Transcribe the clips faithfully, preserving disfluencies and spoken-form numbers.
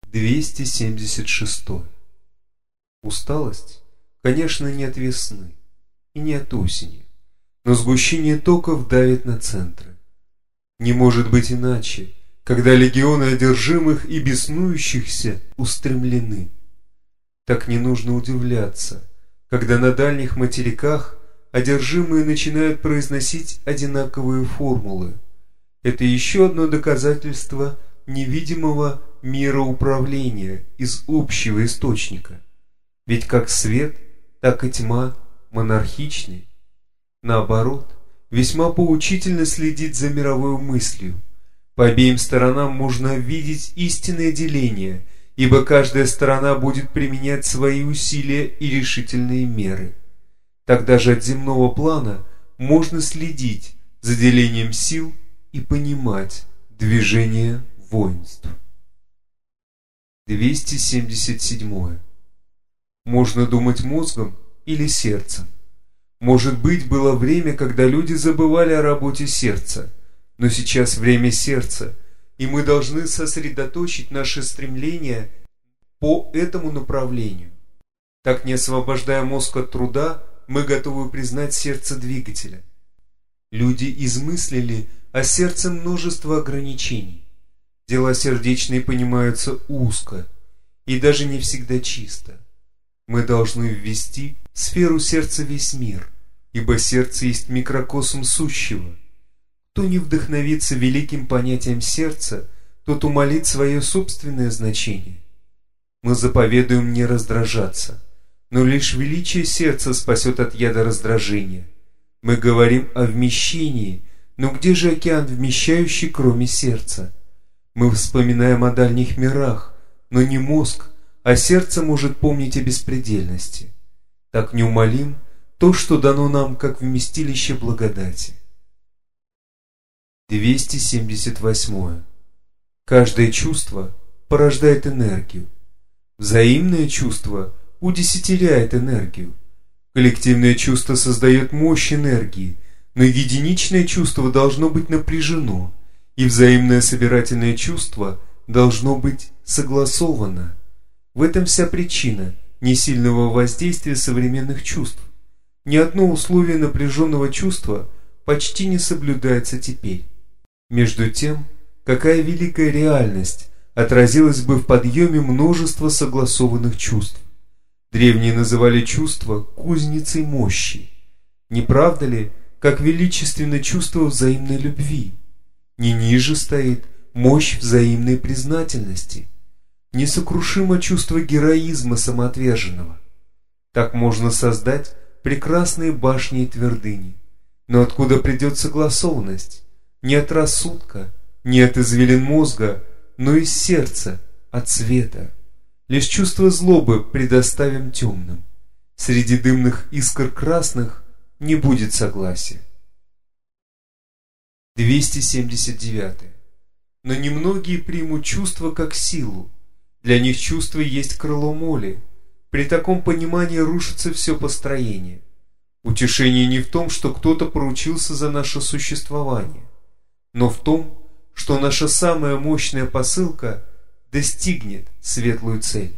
двести семьдесят шесть. Усталость, конечно, не от весны и не от осени, но сгущение токов давит на центры. Не может быть иначе, когда легионы одержимых и беснующихся устремлены. Так не нужно удивляться, когда на дальних материках одержимые начинают произносить одинаковые формулы. Это еще одно доказательство невидимого мироуправления из общего источника. Ведь как свет, так и тьма монархичны. Наоборот, весьма поучительно следить за мировой мыслью. По обеим сторонам можно видеть истинное деление, ибо каждая сторона будет применять свои усилия и решительные меры. Тогда же от земного плана можно следить за делением сил и понимать движение воинств. двести семьдесят семь. Можно думать мозгом или сердцем. Может быть, было время, когда люди забывали о работе сердца, но сейчас время сердца, и мы должны сосредоточить наше стремление по этому направлению. Так, не освобождая мозг от труда, мы готовы признать сердце двигателя. Люди измыслили о сердце множество ограничений. Дела сердечные понимаются узко и даже не всегда чисто. Мы должны ввести в сферу сердца весь мир, ибо сердце есть микрокосм сущего. Кто не вдохновится великим понятием сердца, тот умалит свое собственное значение. Мы заповедуем не раздражаться, но лишь величие сердца спасет от яда раздражения. Мы говорим о вмещении, но где же океан вмещающий, кроме сердца? Мы вспоминаем о дальних мирах, но не мозг, а сердце может помнить о беспредельности. Так неумолим то, что дано нам как вместилище благодати. двести семьдесят восьмое. Каждое чувство порождает энергию. Взаимное чувство удесятеряет энергию. Коллективное чувство создает мощь энергии, но единичное чувство должно быть напряжено, и взаимное собирательное чувство должно быть согласовано. В этом вся причина несильного воздействия современных чувств. Ни одно условие напряженного чувства почти не соблюдается теперь. Между тем, какая великая реальность отразилась бы в подъеме множества согласованных чувств. Древние называли чувство кузницей мощи. Не правда ли, как величественно чувство взаимной любви? Не ниже стоит мощь взаимной признательности. Несокрушимо чувство героизма самоотверженного. Так можно создать прекрасные башни и твердыни. Но откуда придет согласованность? Не от рассудка, не от извилин мозга, но из сердца, от света. Лишь чувство злобы предоставим темным. Среди дымных искр красных не будет согласия. двести семьдесят девять. Но немногие примут чувство как силу. Для них чувство есть крыло моли. При таком понимании рушится все построение. Утешение не в том, что кто-то поручился за наше существование, но в том, что наша самая мощная посылка достигнет светлую цель.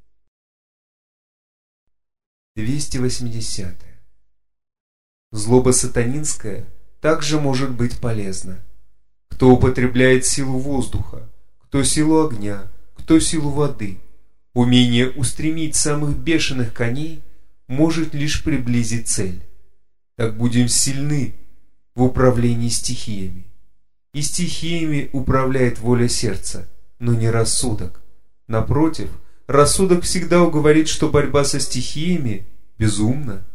двести восемьдесят. Злоба сатанинская также может быть полезна. Кто употребляет силу воздуха, кто силу огня, кто силу воды, умение устремить самых бешеных коней может лишь приблизить цель. Так будем сильны в управлении стихиями. И стихиями управляет воля сердца, но не рассудок. Напротив, рассудок всегда уговорит, что борьба со стихиями безумна.